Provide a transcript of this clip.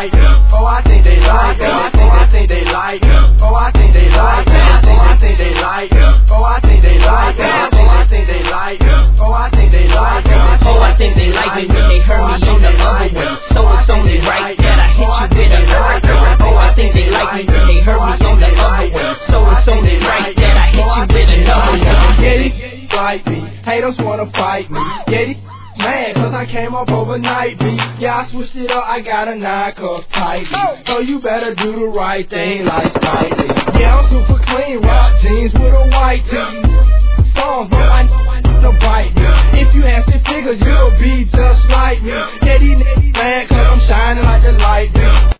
like me. Oh, I think they like me. I think they like me. Oh, I think they like me. I think they like me. Oh, I think they like me. I think they like me. Oh, I think they like me. Oh, I think they like me when they heard me on the other one. So it's only right that I hit you with another one. Oh, I think they like me when they heard me on the other one. So it's only right that I hit you with another one. Get it like me. Haters wanna fight me. Get it mad cause I came up overnight, B. Yeah, I switched it up, I got a 9 cuff tightly. So you better do the right thing like Spidey. Yeah, I'm super clean, rock jeans with a white tee. Songs, but I know to bite me. If you had 6 figures, you'll be just like me. Yeah, these niggas mad